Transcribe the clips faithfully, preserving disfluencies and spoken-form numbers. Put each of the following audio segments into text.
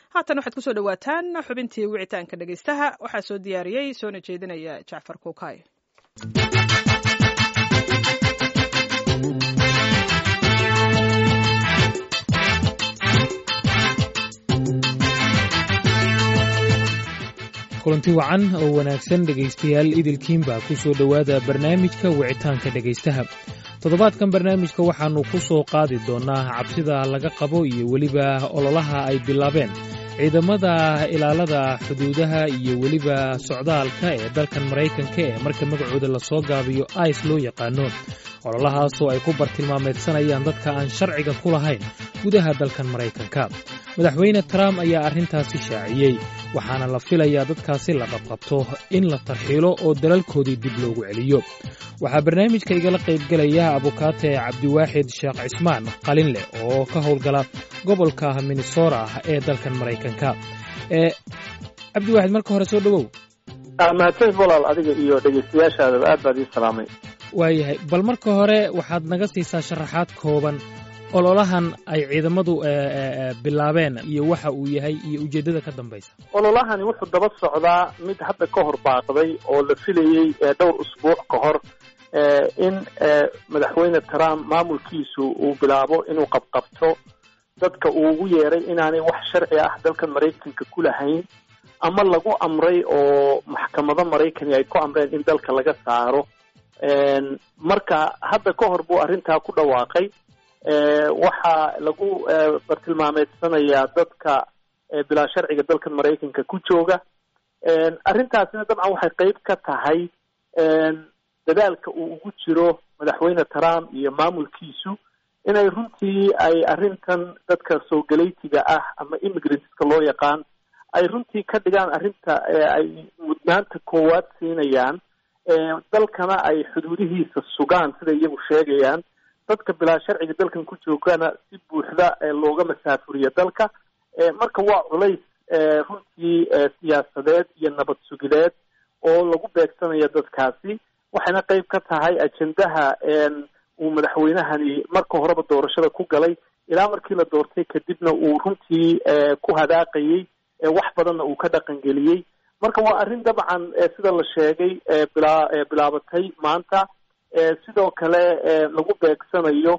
haatan waxaad kusoo dhawaataan xubintii wicitaanka dhegaystaha waxaa soo diyaariyey soona jeedinaya jacfar kuukay. kulanti wacan oo wanaagsan dhegaystayaal idilkiinbaa ku soo dhowaada barnaamijka wicitaanka dhegaystaha. toddobaadkan barnaamijka waxaannu ku soo qaadi doonnaa cabsida laga qabo iyo weliba ololaha ay bilaabeen ciidamada ilaalada xuduudaha iyo weliba socdaalka ee dalkan maraykanka ee marka magacooda la soo gaabiyo ice loo yaqaano, ololahaasoo ay ku bartilmaameedsanayaan dadka aan sharciga ku lahayn gudaha dalkan maraykanka. madaxweyne trump ayaa arrintaasi shaaciyey, waxaana la filayaa dadkaasi la qabqabto in la tarxiilo oo dalalkoodii dib loogu celiyo. waxaa barnaamijka igala qaybgelaya abukaate cabdiwaaxid sheekh cismaan qalinleh oo ka howlgala gobolka minnesota ee dalkan maraykanka. ee cabdiwaaxid, marka hore soo dhowow. mahadsanid walaal, adiga iyo dhegaystayaashaadaba aad baad ii salaamay. waayahay, bal marka hore waxaad naga siisaa sharaxaad kooban ololahan ay ciidamadu bilaabeen iyo waxa uu yahay iyo ujeeddada ka dambaysa. ololahani wuxuu daba socdaa mid hadda ka hor baaqday oo la filayey dhowr usbuuc ka hor in madaxweyne Trump maamulkiisu uu bilaabo inuu qabqabto dadka uu ugu yeeray inaanay wax sharci ah dalkan Maraykanka ku lahayn ama lagu amray oo maxkamada Maraykan ay ku amreen in dalka laga saaro. marka hadda ka hor buu arrintaa ku dhawaaqay. waxaa lagu bartilmaameedsanayaa dadka bilaa sharciga dalkan Maraykanka ku jooga. arrintaasina dabcan waxay qayb ka tahay dadaalka uu ugu jiro madaxweyne Trump iyo maamulkiisu inay runtii ay arrintan dadka soo galaytiga ah ama immigrantska loo yaqaan ay runtii ka dhigaan arrinta ay mudnaanta koowaad siinayaan, dalkana ay xuduudihiisa sugaan sida iyagu sheegayaan. dadka bilaa sharciga dalkan ku joogana si buuxda looga masaafuriyo dalka. marka waa culays runtii siyaasadeed iyo nabad sugideed oo lagu beegsanayo dadkaasi, waxayna qayb ka tahay ajendaha uu madaxweynahani marka horeba doorashada ku galay ilaa markii la doortay kadibna uu runtii ku hadaaqayey wax badanna uu ka dhaqangeliyey. marka waa arrin dabcan sida la sheegay bilaa bilaabatay maanta, sidoo kale lagu beegsanayo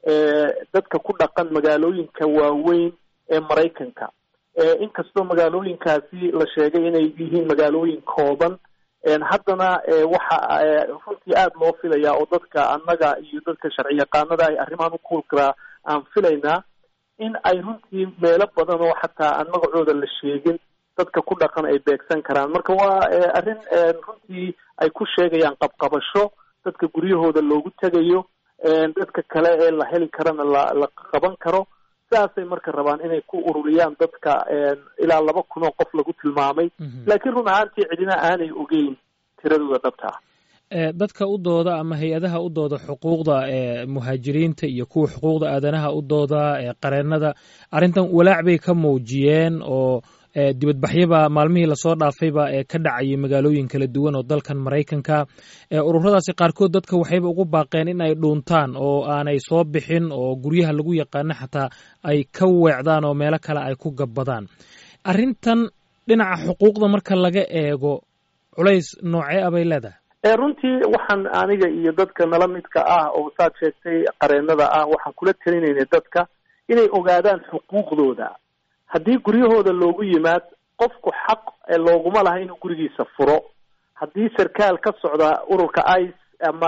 dadka ku dhaqan magaalooyinka waaweyn ee Maraykanka. inkastoo magaalooyinkaasi la sheegay inay yihiin magaalooyin kooban, haddana waxa runtii aada loo filayaa oo dadka annaga iyo dadka sharci yaqaanada ay arrimahan u kuulkaraa aan filaynaa in ay runtii meelo badan oo xataa aan magacooda la sheegin dadka ku dhaqan ay beegsan karaan. marka waa arrin runtii ay ku sheegayaan qabqabasho dadka guryahooda loogu tegayo, dadka kale ee la heli karana la la qaban karo. sidaasay marka rabaan inay ku ururiyaan dadka ilaa laba kun oo qof lagu tilmaamay, laakiin run ahaantii cidina aanay ogeyn tiradooda dhabta ah. dadka u dooda ama hay-adaha u dooda xuquuqda muhaajiriinta iyo kuwa xuquuqda aadanaha u dooda qareennada arrintan walaac bay ka muujiyeen oo dibadbaxyaba maalmihii lasoo dhaafayba ee ka dhacayay magaalooyin kala duwan oo dalkan Maraykanka. ururadaasi qaarkood dadka waxayba ugu baaqeen in ay dhuuntaan oo aanay soo bixin oo guryaha lagu yaqaano xataa ay ka weecdaan oo meelo kale ay ku gabbadaan. arrintan dhinaca xuquuqda marka laga eego culays noocee ah bay leedahay? runtii waxaan aniga iyo dadka nala midka ah oo saad sheegtay qareennada ah waxaan kula talinaynay dadka inay ogaadaan xuquuqdooda. haddii guryahooda loogu yimaad, qofku xaq looguma laha inuu gurigiisa furo. haddii sarkaal ka socda ururka ice ama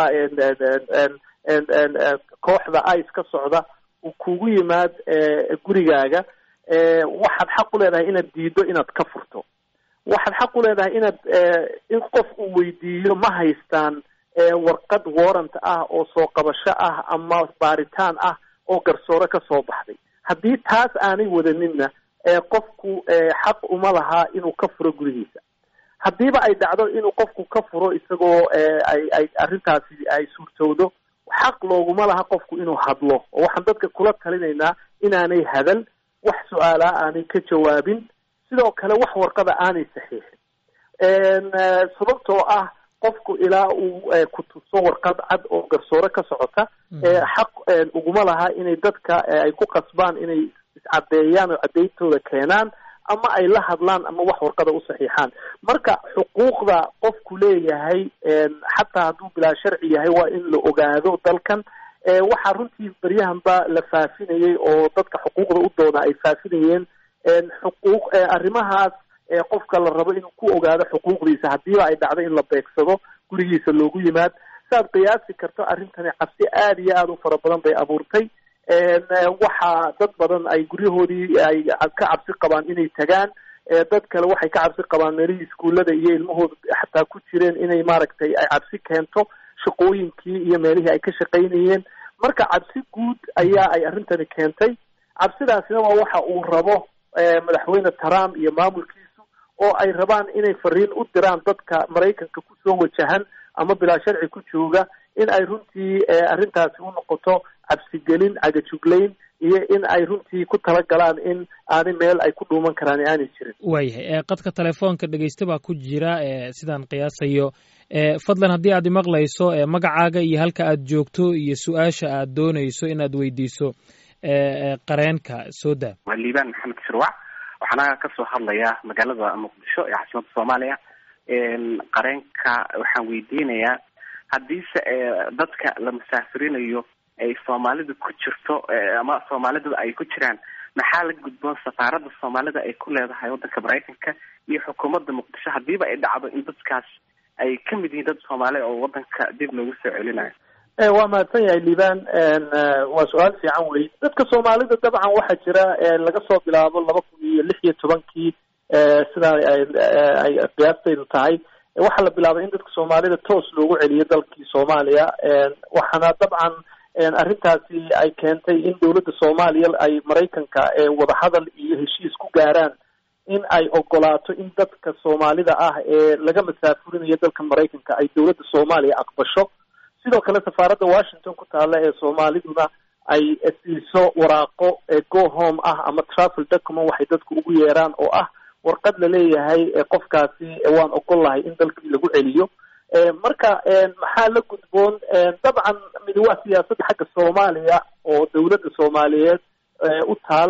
kooxda ice ka socda uu kugu yimaad gurigaaga, waxaad xaq u leedahay inaad diido inaad ka furto. waxaad xaq u leedahay inaad in qof uu weydiiyo ma haystaan warqad warrant ah oo soo qabasho ah ama baaritaan ah oo garsoore ka soo baxday. haddii taas aanay wadaninna qofku xaq uma laha inuu ka furo gurigiisa. haddiiba ay dhacdo inuu qofku ka furo isagoo ay ay arrintaasi ay suurtowdo, xaq looguma laha qofku inuu hadlo. oo waxaan dadka kula talinaynaa inaanay hadal, wax su-aalaha aanay ka jawaabin, sidoo kale wax warqada aanay saxiixin. sababtoo ah qofku ilaa uu ku tuso warqad cad oo garsoore ka socota, xaq uguma laha inay dadka ay ku qasbaan inay iscadeeyaan oo cadeyntooda keenaan ama ay la hadlaan ama wax warqada u saxiixaan. marka xuquuqda qofku leeyahay xataa hadduu bilaa sharci yahay waa in la ogaado dalkan. waxaa runtii baryahanba la faafinayay oo dadka xuquuqda u doona ay faafinayeen xuquuq arrimahaas qofka la rabo inuu ku ogaado xuquuqdiisa haddiiba ay dhacdo in la beegsado gurigiisa loogu yimaad. saaad qiyaasi karto arrintani cabsi aada iyo aada u fara badan bay abuurtay. waxaa dad badan ay guryahoodii ay ka cabsi qabaan inay tagaan. dad kale waxay ka cabsi qabaan meelihii iskuullada iyo ilmahooda xataa ku jireen inay maaragtay ay cabsi keento shaqooyinkii iyo meelihii ay ka shaqaynayeen. marka cabsi guud ayaa ay arrintani keentay. cabsidaasina waa waxa uu rabo madaxweyne Trump iyo maamulkiisu oo ay rabaan inay fariin u diraan dadka Mareykanka ku soo wajahan ama bilaa sharci ku jooga in ay runtii arrintaasi u noqoto cabsigelin, cagajuglayn iyo in ay runtii ku talagalaan in aanay meel ay ku dhuuman karaan aanay jirin. waayahay qadka telefoonka dhegeysta baa ku jira sidaan qiyaasayo. fadlan haddii aad imaqlayso magacaaga iyo halka aad joogto iyo su-aasha aad doonayso inaad weydiiso qareenka soo daa. waa liibaan maxamed shirwac, waxaana kasoo hadlayaa magaalada muqdisho ee caasimadda soomaaliya. qareenka waxaan weydiinayaa haddiise dadka la musaafirinayo ay soomaalida ku jirto ama soomaalida ay ku jiraan, maxaa la gudboon safaaradda soomaalida ay ku leedahay waddanka Mareykanka iyo xukuumadda muqdisho haddiiba ay dhacdo in dadkaas ay ka mid yihiin dad Soomaali oo waddanka dib loogu soo celinayo? waa mahadsan yahay liibaan. waa su-aal fiican wey. dadka soomaalida dabcan waxaa jira laga soo bilaabo laba kun iyo lix iyo tobankii sidaa ay qiyaastaydu tahay waxaa la bilaabay in dadka soomaalida toos loogu celiyo dalkii Soomaaliya. waxaana dabcan arrintaasi ay keentay in dowladda Soomaaliya ay Mareykanka wadahadal iyo heshiis ku gaaraan in ay ogolaato in dadka Soomaalida ah ee laga masaafurinayo dalka Mareykanka ay dowladda Soomaaliya aqbasho. sidoo kale safaaradda Washington ku taala ee Soomaaliduna ay siiso waraaqo go home ah ama travel document waxay dadku ugu yeeraan oo ah warqad la leeyahay qofkaasi waan ogol lahay in dalkii lagu celiyo. marka maxaa la gudboon? dabcan mid waa siyaasadda xagga Soomaaliya oo dowladda Soomaaliyeed u taal.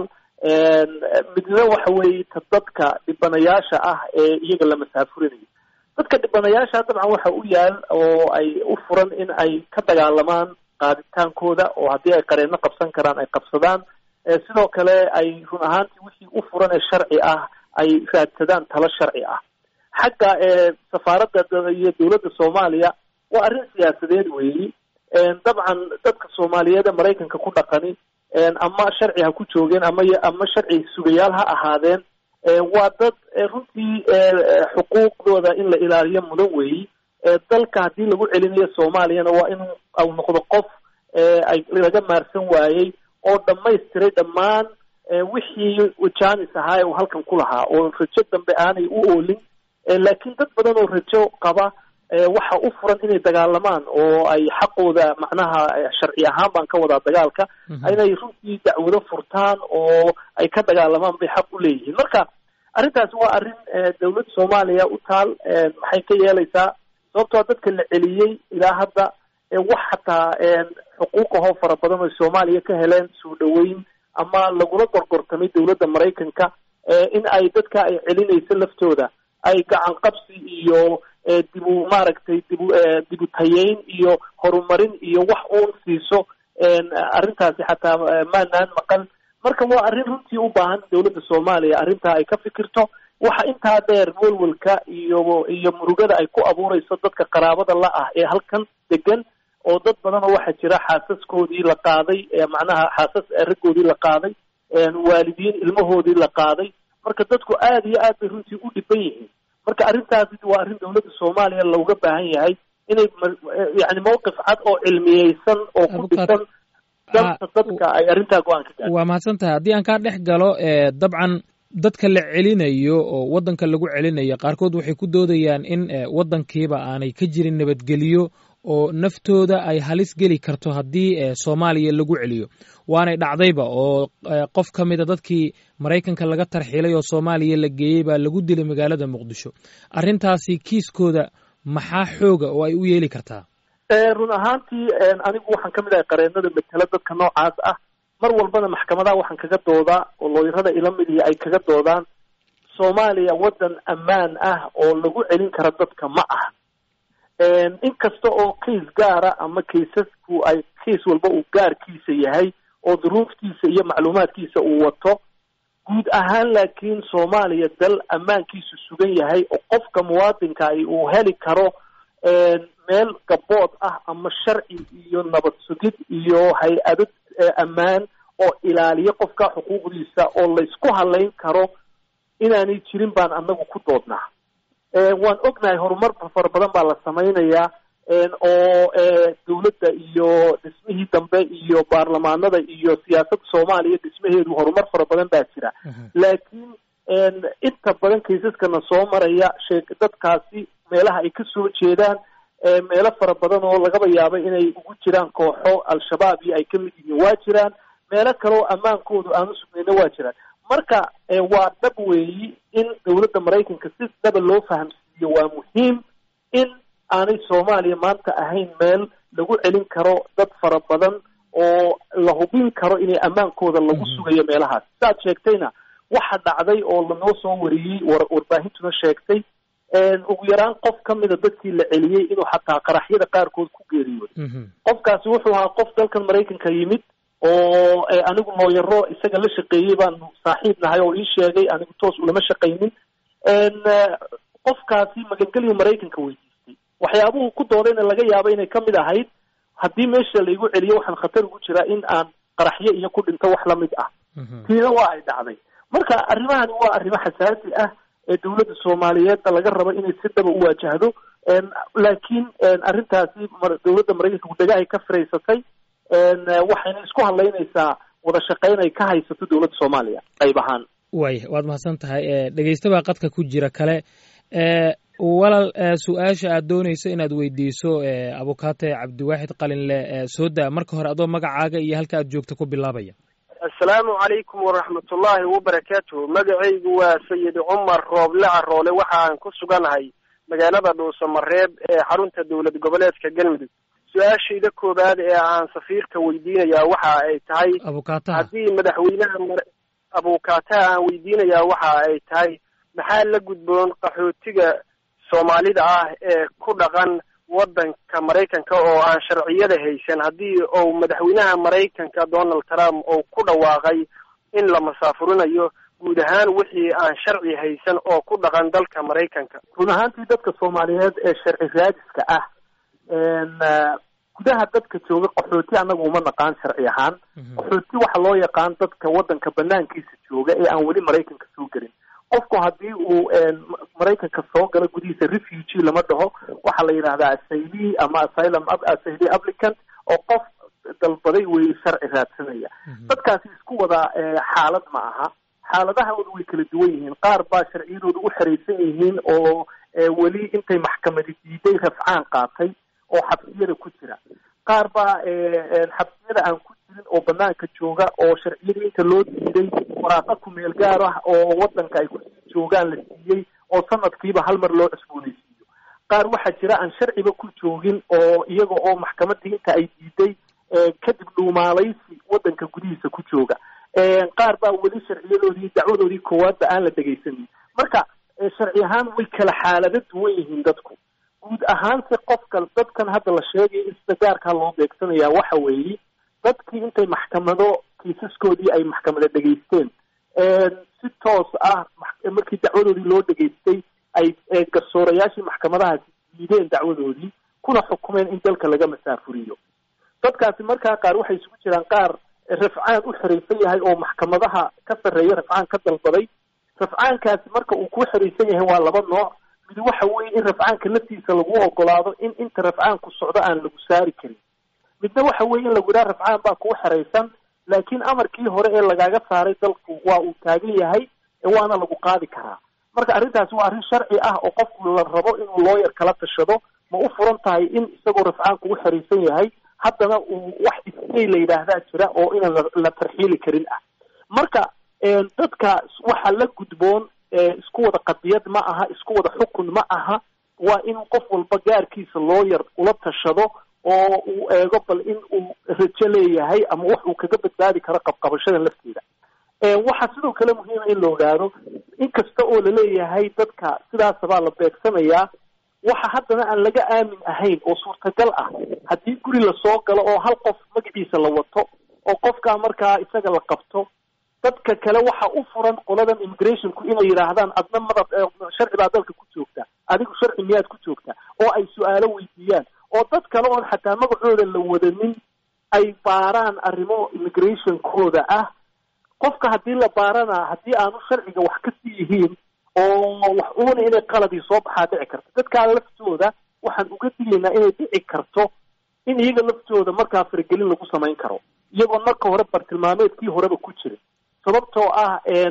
midna waxa weeye ta dadka dhibanayaasha ah ee iyaga la masaafurinayo. dadka dhibanayaasha dabcan waxa u yaal oo ay u furan in ay ka dagaalamaan qaaditaankooda oo haddii ay qareenno qabsan karaan ay qabsadaan. sidoo kale ay run ahaantii wixii u furan ee sharci ah ay raadsadaan talo sharci ah. xagga safaaradda iyo dowladda Soomaaliya waa arrin siyaasadeed weeyi. dabcan dadka Soomaaliyeed ee Mareykanka ku dhaqani ama sharci ha ku joogeen ama ama sharci sugayaal ha ahaadeen, waa dad runtii xuquuqdooda in la ilaaliyo mudan weeyi. dalka haddii lagu celinayo Soomaaliyana waa in uu noqdo qof ay laga maarsan waayey oo dhamaystiray dhammaan wixii wajaanis ahaa ee uu halkan ku lahaa oo rajo dambe aanay u oolin. laakiin dad badan oo rajo qaba waxa u furan inay dagaalamaan oo ay xaqooda macnaha sharci ahaan baan ka wadaa dagaalka inay runtii dacwado furtaan oo ay ka dagaalamaan bay xaq u leeyihiin. marka arrintaasi waa arrin dowladda Soomaaliya u taal. maxay ka yeelaysaa? sababtoo dadka la celiyey ilaa hadda wax xataa xuquuqahoo fara badan oo Soomaaliya ka heleen soo dhaweyn ama lagula gorgortamay dowladda Mareykanka in ay dadka ay celinayso laftooda ay gacan qabsi iyo dibu maaragtay dibu dibu tayeyn iyo horumarin iyo wax uun siiso arrintaasi xataa maanaan maqan. marka waa arrin runtii u baahan dowladda Soomaaliya arrintaa ay ka fikirto. waxa intaa dheer walwalka iyo iyo murugada ay ku abuurayso dadka qaraabada la ah ee halkan degan oo dad badan oo waxaa jira xaasaskoodii la qaaday macnaha xaasas raggoodii la qaaday, waalidiin ilmahoodii la qaaday. marka dadku aad iyo aad bay runtii u dhiban yihiin. marka arrintaasi waa arrin dowladda Soomaaliya looga baahan yahay inay yani mowqif cad oo cilmiyeysan oo ku dhisan danta dadka ay arrintaa go-aan ka gaarto. waa mahadsan tahay. haddii aan kaa dhex galo dabcan dadka la celinayo oo waddanka lagu celinayo qaarkood waxay ku doodayaan in waddankiiba aanay ka jirin nabadgelyo oo naftooda ay halis geli karto haddii Soomaaliya lagu celiyo. waanay dhacdayba oo qof ka mid a dadkii Mareykanka laga tarxiilay oo Soomaaliya la geeyey baa lagu dilay magaalada Muqdisho. arrintaasi kiiskooda maxaa xooga oo ay u yeeli kartaa? run ahaantii anigu waxaan ka mid ahay qareenada matala dadka noocaas ah. mar walbana maxkamadaha waxaan kaga doodaa oo looyarada ila midii ay kaga doodaan soomaaliya waddan ammaan ah oo lagu celin kara dadka ma aha. inkasta oo kiis gaara ama kiisasku ay kiis walba uu gaarkiisa yahay oo duruuftiisa iyo macluumaadkiisa uu wato, guud ahaan laakiin soomaaliya dal ammaankiisu sugan yahay oo qofka muwaadinka ay uu heli karo meel gabood ah ama sharci iyo nabad sugid iyo hay-ado ammaan oo ilaaliya qofka xuquuqdiisa oo laysku halayn karo inaanay jirin baan anagu ku doodnaa. waan ognahay horumar fara badan baa la samaynayaa oo dawladda iyo dhismihii dambe iyo baarlamaanada iyo siyaasadda soomaaliya dhismaheedu horumar fara badan baa jira. laakiin inta badan kaysaskana soo maraya sheeg dadkaasi meelaha ay kasoo jeedaan meelo fara badan oo lagaba yaabo inay ugu jiraan kooxo al-shabaab iyo ay kamid yihiin waa jiraan, meelo kale oo ammaankoodu aanu sugnayna waa jiraan. marka waa dhab weeyi in dawladda maraykanka si dhaba loo fahamsiiyo. waa muhiim in aanay soomaaliya maanta ahayn meel lagu celin karo dad fara badan oo la hubin karo inay ammaankooda lagu sugayo meelahaas. saad sheegtayna waxa dhacday oo lanoo soo wariyey war warbaahintuna sheegtay ugu yaraan qof ka mida dadkii la celiyey inuu xataa qaraxyada qaarkood ku geeriyooday. qofkaasi wuxuu ahaa qof dalkan maraykanka yimid oo anigu looyaro isaga la shaqeeyey baanu saaxiib nahay oo ii sheegay, anigu toos ulama shaqaynin. qofkaasi magangelyo maraykanka weydiistay, waxyaabuhu ku doodayna laga yaabo inay kamid ahayd haddii meesha laigu celiyo waxaan khatar ugu jiraa in aan qaraxyo iyo ku dhinto wax lamid ah. tiina waa ay dhacday. marka arrimahani waa arrimo xasaasi ah ee dawladda soomaaliyeedda laga rabo inay si dhaba u waajahdo. laakiin arrintaasi dawladda maraykanka gudagahay ka firaysatay, waxayna isku hadlaynaysaa wada shaqayn ay ka haysato dawladda soomaaliya qayb ahaan. waaya waad mahadsan tahay. dhegeysta baa qadka ku jira kale. walaal su-aasha aad doonayso inaad weydiiso abukaate cabdiwaaxid qalinle soo daa marka hore adoo magacaaga iyo halka aad joogto ku bilaabaya. assalaamu calaykum waraxmatullaahi wabarakaatuhu. magacaygu waa sayid cumar rooble caroole, waxa aan ku suganahay magaalada dhuusamareeb ee xarunta dowlad goboleedka galmudug. su-aashayda koowaad ee aan safiirka weydiinayaa waxa ay tahay abukaataha haddii madaxweynaha abukaataha aan weydiinayaa waxa ay tahay maxaa la gudboon qaxootiga soomaalida ah ee ku dhaqan waddanka maraykanka oo aan sharciyada haysan, haddii uu madaxweynaha maraykanka Donald Trump uu ku dhawaaqay in la masaafurinayo guud ahaan wixii aan sharci haysan oo ku dhaqan dalka maraykanka. run ahaantii dadka soomaaliyeed ee sharci raadiska ah gudaha dadka jooga qaxooti annagu uma naqaan sharci ahaan. qaxooti waxa loo yaqaan dadka waddanka banaankiisa jooga ee aan weli maraykanka soo gelin. qofku haddii uu maraykanka soo galo gudihiisa refugee lama dhaho, waxaa la yidhahdaa asayli ama asylum asayli applicant oo qof dalbaday wey sharci raadsanaya. dadkaasi isku wada xaalad ma aha, xaaladahooda way kala duwan yihiin. qaar baa sharciyadooda u xeraysan yihiin oo weli intay maxkamadi diiday rafcaan qaatay oo xabsiyada ku jira. qaar baa xabsiyada aan ku jirin oo banaanka jooga oo sharciyadii inta loo diiday waraaqa ku meel gaar ah oo waddanka ay ku joogaan la siiyey oo sanadkiiba hal mar loo cusboonaysiiyo. qaar waxaa jira aan sharciba ku joogin oo iyaga oo maxkamadii inta ay diiday kadib dhuumaalaysi waddanka gudihiisa ku jooga. qaar baa weli sharciyadoodii dacwadoodii koowaadba aan la dhegaysanin. marka sharci ahaan way kala xaalado duwan yihiin dadku. guud ahaanse qofka dadkan hadda la sheegay in sida gaarkaa loo beegsanayaa waxa weeye dadkii intay maxkamado kiisaskoodii ay maxkamada dhegaysteen si toos ah markii dacwadoodii loo dhegaystay ay garsoorayaashii maxkamadahaasi diideen dacwadoodii kuna xukumeen in dalka laga masaafuriyo. dadkaasi markaa qaar waxay isugu jiraan qaar rafcaan u xeraysan yahay oo maxkamadaha ka sarreeya rafcaan ka dalbaday. rafcaankaasi marka uu ku xeraysan yahay waa laba nooc. mid waxa weeye in rafcaanka laftiisa lagu ogolaado in inta rafcaanku socdo aan lagu saari karin. midna waxa weeye in lagu yidhaha rafcaan baa kugu xeraysan laakiin amarkii hore ee lagaaga saaray dalku waa uu taagan yahay waana lagu qaadi karaa. marka arrintaasi waa arrin sharci ah oo qofku la rabo inuu looyar kala tashado. ma u furan tahay in isagoo rafcaanku u xeraysan yahay haddana uu wax isay la yidhaahdaa jira oo inaan la tarxiili karin ah. marka dadka waxa la gudboon isku wada qadiyad ma aha, isku wada xukun ma aha. waa in qof walba gaarkiisa looyar ula tashado oo uu eego bal in uu rajo leeyahay ama wax uu kaga badbaadi karo qabqabashada lafteeda. waxaa sidoo kale muhiima in la ogaado inkasta oo laleeyahay dadka sidaasabaa la beegsanayaa waxa haddana aan laga aamin ahayn oo suurtagal ah haddii guri lasoo galo oo hal qof magaciisa la wato oo qofkaa markaa isaga la qabto dadka kale waxa u furan qoladan immigrationku inay yidhaahdaan adna madad sharci baa dalka ku joogta adigu sharci miyaad ku joogta oo ay su-aalo weydiiyaan oo dad kale oon xataa magacooda la wadanin ay baaraan arrimo immigrationkooda ah qofka haddii la baarana haddii aanu sharciga wax ka sii yihiin oo wax uuna inay qaladii soo baxaa dhici karto dadkaa laftooda waxaan uga digaynaa inay dhici karto in iyaga laftooda markaa faragelin lagu samayn karo iyagoon marka hore bartilmaameedkii horeba ku jirin sababtoo ah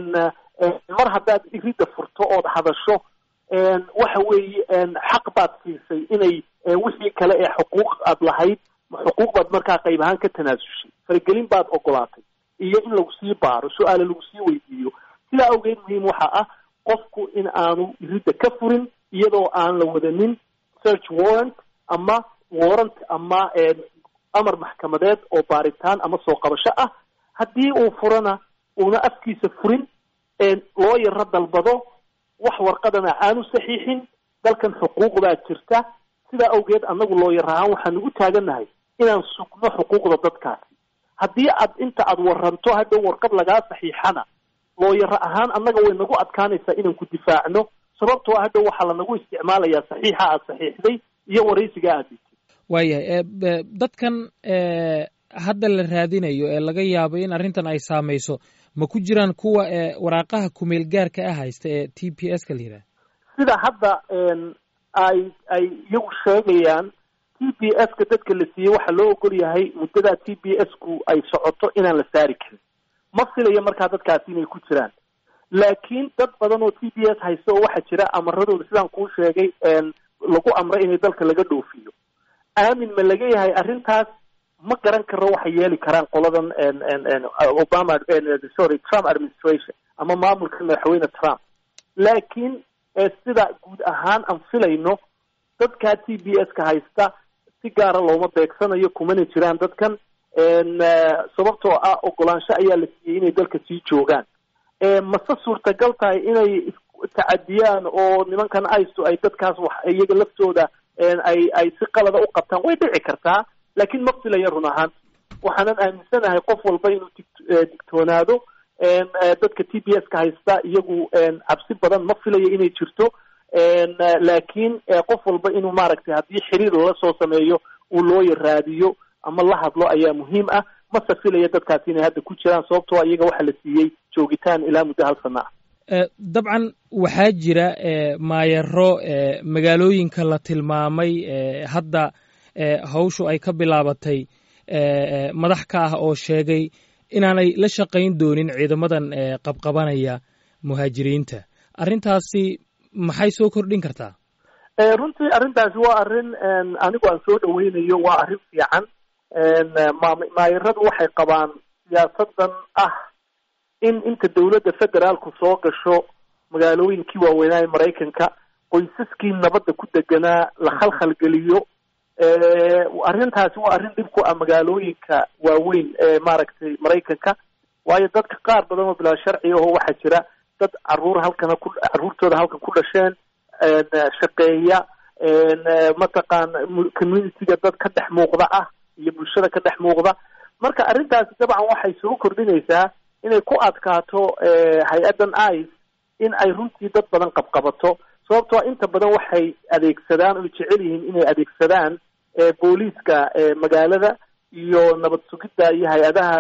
mar haddaad iridda furto ood hadasho waxa weeye xaq baad siisay inay wixii kale ee xuquuq aad lahayd xuquuq baad markaa qayb ahaan ka tanaasushay faragelin baad ogolaatay iyo in lagu sii baaro su-aale lagu sii weydiiyo sidaa awgeed muhiim waxa ah qofku in aanu iridda ka furin iyadoo aan la wadanin search warrant ama warrant ama amar maxkamadeed oo baaritaan ama soo qabasho ah haddii uu furana uuna afkiisa furin loo yaro dalbado wax warqadana aanu saxiixin dalkan xuquuq baa jirta sidaa awgeed annagu loo yar ahaan waxaan ugu taagannahay inaan sugno xuquuqda dadkaasi haddii aad inta aad waranto hadhow warqad lagaa saxiixana looyaro ahaan annaga way nagu adkaanaysaa inaan ku difaacno sababtoo hadhow waxaa lanagu isticmaalayaa saxiixa aad saxiixday iyo waraysiga aad digtay waayahay dadkan hadda la raadinayo ee laga yaabo in arrintan ay saamayso ma ku jiraan kuwa waraaqaha kumeel gaarka ah haysta ee t p s ka la yidhaha sida hadda ay ay iyagu sheegayaan t p s ka dadka la siiyey waxaa loo ogol yahay muddadaa t p s ku ay socoto inaan la saari karin ma filayo markaa dadkaasi inay ku jiraan laakiin dad badan oo t p s haysta oo waxaa jira amaradooda sidaan kuu sheegay lagu amray inay dalka laga dhoofiyo aamin ma laga yahay arrintaas ma garan karo waxay yeeli karaan qoladan obama sorry trump administration ama maamulka madaxweyne trump laakiin sida guud ahaan aan filayno dadkaa t b s ka haysta si gaara looma beegsanayo kumana jiraan dadkan sababtoo ah ogolaansho ayaa la siiyey inay dalka sii joogaan mase suurtagal tahay inay tacadiyaan oo nimankan isto ay dadkaas wax iyaga laftooda ay ay si qalada u qabtaan way dhici kartaa laakiin ma filaya run ahaan waxaanan aaminsanahay qof walba inuu digtoonaado dadka t b s ka haysta iyagu cabsi badan ma filayo inay jirto laakiin qof walba inuu maaragtay haddii xiriir lala soo sameeyo uu looya raadiyo ama la hadlo ayaa muhiim ah mase filaya dadkaasi inay hadda ku jiraan sababtoo iyaga waxaa la siiyey joogitaan ilaa muddo hal sana ah dabcan waxaa jira maayaro magaalooyinka la tilmaamay hadda hawshu ay ka bilaabatay madax ka ah oo sheegay inaanay la shaqayn doonin ciidamadan qabqabanaya muhaajiriinta arrintaasi maxay soo kordhin kartaa runtii arrintaasi waa arrin anigu aan soo dhaweynayo waa arrin fiican maayaradu waxay qabaan siyaasadan ah in inta dawladda federaalku soo gasho magaalooyinkii waaweynaaye maraykanka qoysaskii nabadda ku deganaa la khalkhalgeliyo arrintaasi waa arrin dhib ku ah magaalooyinka waaweyn ee maaragtay maraykanka waayo dadka qaar badan oo bilaa sharci ahoo waxaa jira dad caruur halkana ku carruurtooda halkan ku dhasheen shaqeeya mataqaan communitiga dad ka dhex muuqda ah iyo bulshada ka dhex muuqda marka arrintaasi dabcan waxay soo kordhinaysaa inay ku adkaato hay-addan ice in ay runtii dad badan qabqabato sababtoo inta badan waxay adeegsadaan oy jecel yihiin inay adeegsadaan booliiska magaalada iyo nabad sugidda iyo hay-adaha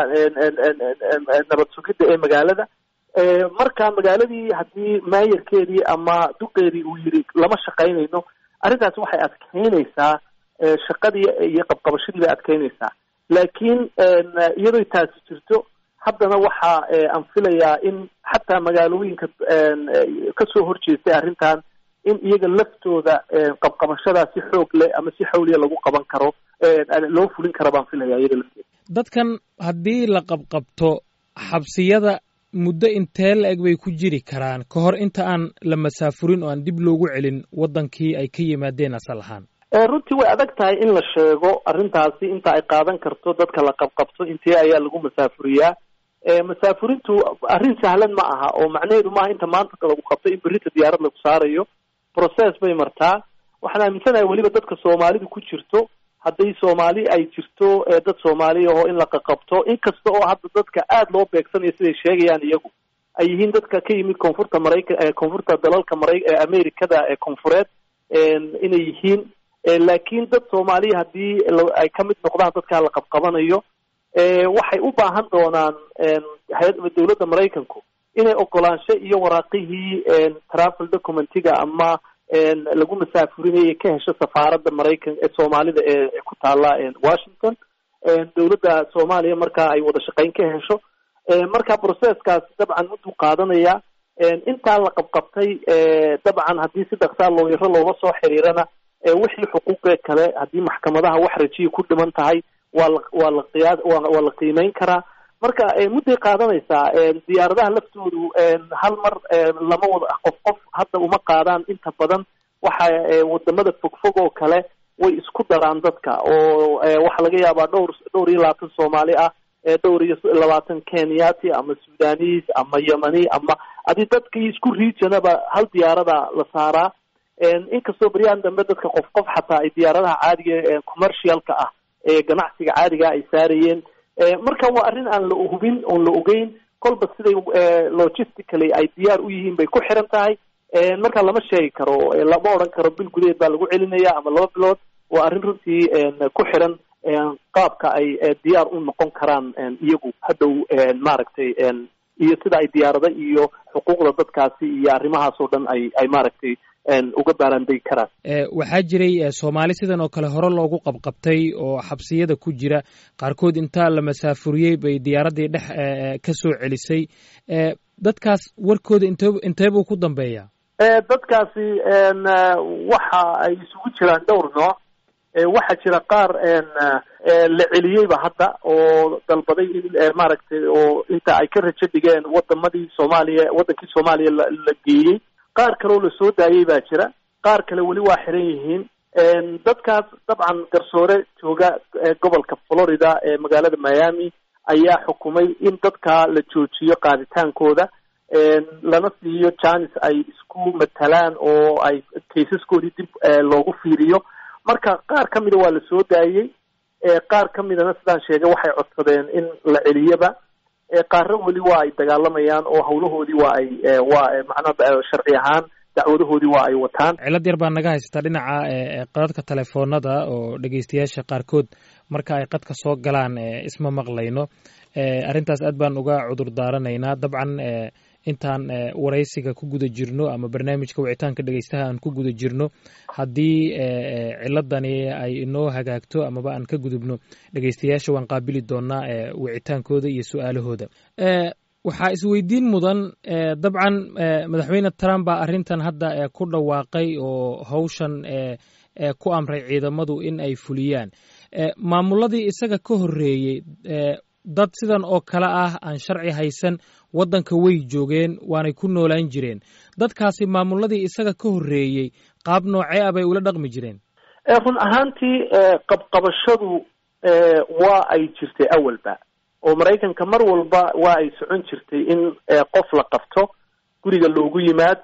nabad sugidda ee magaalada marka magaaladii haddii maayarkeedii ama duqeedii uu yidhi lama shaqaynayno arrintaasi waxay adkeynaysaa shaqadii iyo qabqabashadii bay adkeynaysaa laakiin iyadoo taasi jirto haddana waxa aan filayaa in xataa magaalooyinka kasoo horjeestay arrintan in iyaga laftooda qabqabashadaa si xoog leh ama si xawliya lagu qaban karo loo fulin kara baan filaya iyaga lafteeda dadkan haddii la qabqabto xabsiyada muddo intee la-eg bay ku jiri karaan ka hor inta aan la masaafurin oo aan dib loogu celin waddankii ay ka yimaadeen asal ahaan runtii way adag tahay in la sheego arrintaasi inta ay qaadan karto dadka la qabqabto intee ayaa lagu masaafuriyaa masaafurintu arrin sahlan ma aha oo macnaheedu maaha inta maanta lagu qabto in berrita diyaarad lagu saarayo process bay martaa. waxaan aaminsanahay weliba dadka soomaalidu ku jirto hadday soomaali ay jirto dad soomaali ahoo in la qaqabto inkasta oo hadda dadka aada loo beegsanayo siday sheegayaan iyagu ay yihiin dadka ka yimid koonfurta maraykan koonfurta dalalka mara amerikada ee koonfureed inay yihiin laakiin dad soomaaliya haddii ay ka mid noqdaan dadkaa la qabqabanayo waxay u baahan doonaan dawladda maraykanku inay ogolaansho iyo waraaqihii travel documentiga ama lagu masaafurinayay ka hesho safaaradda maraykan ee soomaalida ee ku taala washington dawladda soomaaliya markaa ay wada shaqayn ka hesho marka processkaas dabcan mudduu qaadanaya intaa la qabqabtay dabcan haddii si dhaqsaa looyaro looga soo xiriirana wixii xuquuqee kale haddii maxkamadaha wax rajiya ku dhiman tahay waa la waa la qiyaa waa la qiimeyn karaa marka mudday qaadanaysaa diyaaradaha laftoodu hal mar lama wada qof qof hadda uma qaadaan inta badan waxa wadamada fogfog oo kale way isku daraan dadka oo waxaa laga yaabaa dhowr dhowr iyo labaatan soomaali ah dhowr iyo labaatan kenyati ama sudanis ama yemani ama adi dadkii isku regionaba hal diyaarada la saaraa inkastoo beryahan dambe dadka qof qof xataa ay diyaaradaha caadiga ee commercialka ah ee ganacsiga caadiga ay saarayeen marka waa arrin aan la hubin oon la ogeyn kolba siday logistically ay diyaar u yihiin bay ku xiran tahay marka lama sheegi karo lama odhan karo bil gudaheed baa lagu celinaya ama laba bilood waa arrin runtii ku xiran qaabka ay diyaar u noqon karaan iyagu hadhow maaragtay iyo sida ay diyaarada iyo xuquuqda dadkaasi iyo arrimahaas oo dhan ay ay maaragtay uga baaraandegi karaan waxaa jiray soomaali sidan oo kale hore loogu qabqabtay oo xabsiyada ku jira qaarkood intaa la masaafuriyey bay diyaaraddii dhex ka soo celisay dadkaas warkooda inte intee buu ku dambeeyaa dadkaasi waxa ay isugu jiraan dhowr nooc waxaa jira qaar la celiyeyba hadda oo dalbaday in maaragtay oo inta ay ka rajo dhigeen wadamadii soomaaliya wadankii soomaaliya la geeyey qaar kaleo la soo daayey baa jira qaar kale weli waa xiran yihiin dadkaas dabcan garsoore jooga gobolka Florida ee magaalada Miami ayaa xukumay in dadka la joojiyo qaaditaankooda lana siiyo chance ay isku matalaan oo ay caseskoodii dib loogu fiiriyo marka qaar ka mida waa la soo daayey qaar ka midana sidaan sheegay waxay codsadeen in la celiyaba qaarna weli waa ay dagaalamayaan oo hawlahoodii waa ay waa macnaha sharci ahaan dacwadahoodii waa ay wataan cilad yar baa naga haysataa dhinaca qadadka telefoonada oo dhegeystayaasha qaarkood marka ay qadka soo galaan isma maqlayno arrintaas aad baan uga cudur daaranaynaa dabcan intaan waraysiga ku guda jirno ama barnaamijka wicitaanka dhegeystaha aan ku guda jirno haddii ciladani ay inoo hagaagto amaba aan ka gudubno dhegeystayaasha waan qaabili doonaa wicitaankooda iyo su-aalahooda waxaa isweydiin mudan dabcan madaxweyne Trump baa arrintan hadda ku dhawaaqay oo hawshan ku amray ciidamadu in ay fuliyaan maamuladii isaga ka horreeyey dad sidan oo kale ah aan sharci haysan waddanka way joogeen waanay ku noolaan jireen dadkaasi maamuladii isaga ka horreeyey qaab noocee ah bay ula dhaqmi jireen run ahaantii qabqabashadu waa ay jirtay awalba oo maraykanka mar walba waa ay socon jirtay in qof la qabto guriga loogu yimaad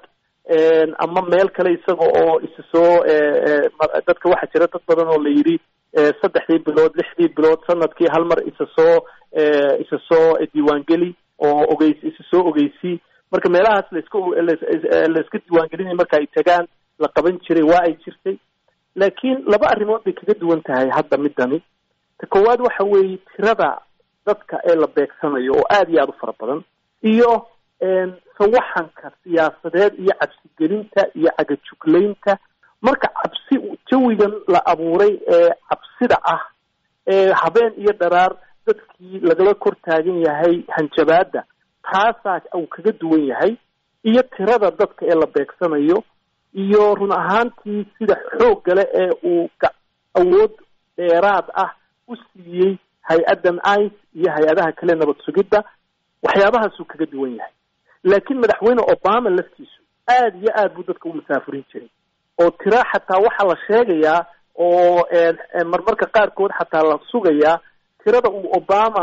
ama meel kale isaga oo isa soo dadka waxaa jira dad badan oo la yidhi saddexdii bilood lixdii bilood sanadkii hal mar isa soo isa soo diiwaangeli oo ogeys isa soo ogeysii marka meelahaas laiska laiska diiwaangelinay marka ay tagaan la qaban jiray waa ay jirtay laakiin laba arrimood bay kaga duwan tahay hadda midani ta koowaad waxa weeye tirada dadka ee la beegsanayo oo aada iyo aada u fara badan iyo sawaxanka siyaasadeed iyo cabsigelinta iyo cagajuglaynta marka cabsi jawigan la abuuray ee cabsida ah ee habeen iyo dharaar dadkii lagala kor taagan yahay hanjabaada taasaa uu kaga duwan yahay iyo tirada dadka ee la beegsanayo iyo run ahaantii sida xooggale ee uu awood dheeraad ah u siiyey hay-addan ice iyo hay-adaha kale nabad sugidda waxyaabahaasuu kaga duwan yahay laakiin madaxweyne obama laftiisu aada iyo aad buu dadka u masaafurin jiray oo tira xataa waxaa la sheegayaa oo marmarka qaarkood xataa la sugayaa tirada uu obama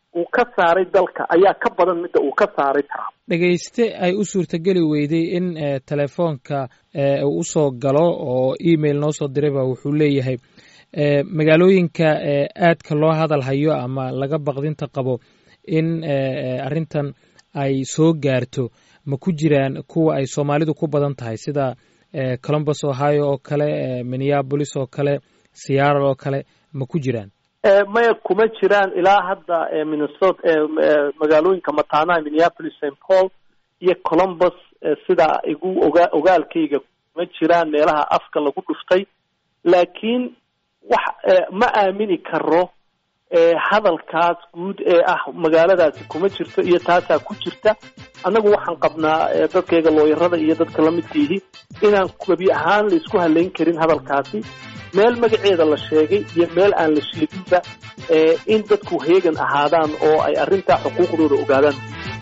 uu ka saaray dalka ayaa ka badan midda uu ka saaray Trump. dhegayste ay u suurtageli weyday in telefoonka uu usoo galo oo email noo soo dirayba wuxuu leeyahay magaalooyinka aadka loo hadal hayo ama laga baqdinta qabo in arrintan ay soo gaarto ma ku jiraan kuwa ay Soomaalidu ku badan tahay sida Columbus Ohio oo kale Minneapolis oo kale Seattle oo kale ma ku jiraan maya kuma jiraan ilaa hadda Minnesota magaalooyinka mataanaha Minneapolis Saint Paul iyo Columbus sida igu ogaalkayga kuma jiraan meelaha afka lagu dhuftay laakiin wax ma aamini karo hadalkaas guud ee ah magaaladaasi kuma jirto iyo taasaa ku jirta annagu waxaan qabnaa dadkayga looyarada iyo dadka la midkiihi inaan gabi ahaan la isku halayn karin hadalkaasi meel magaceeda la sheegay iyo meel aan la sheeginba in dadku heegan ahaadaan oo ay arrintaa xuquuqdooda ogaadaan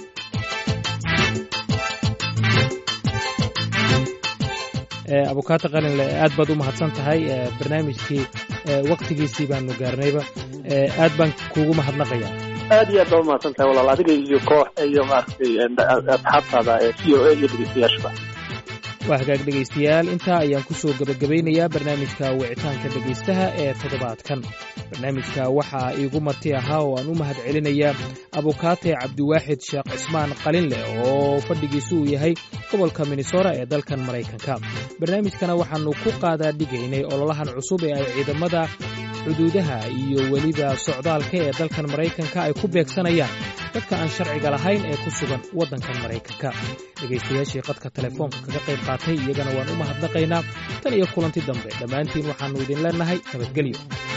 abukaata qalinle aad baad u mahadsan tahay barnaamijkii waqtigiisii baanu gaarnayba aad baan kuugu mahadnaqayaa aad iyo aad baa u mahadsan tahay walaal adiga iyo koox iyo maaragtay asxaabtaada ee c o a iyo dhegeystayaashaba waa hagaag dhegaystayaal intaa ayaan ku soo gabagabeynayaa barnaamijka wicitaanka dhegaystaha ee toddobaadkan barnaamijka waxaa iigu marti ahaa oo aan u mahad celinayaa abukaate cabdiwaaxid sheekh cismaan qalinleh oo fadhigiisu uu yahay gobolka Minnesota ee dalkan Maraykanka barnaamijkana waxaanu ku qaadaa dhigaynay ololahan cusub ee ay ciidamada xuduudaha iyo weliba socdaalka ee dalkan Maraykanka ay ku beegsanayaan dadka aan sharciga lahayn ee ku sugan waddankan Maraykanka dhegaystayaashii qadka telefoonka kaga qayb qaatay iyagana waan u mahadnaqaynaa tan iyo kulanti dambe dhammaantiin waxaanu idin leenahay nabadgelyo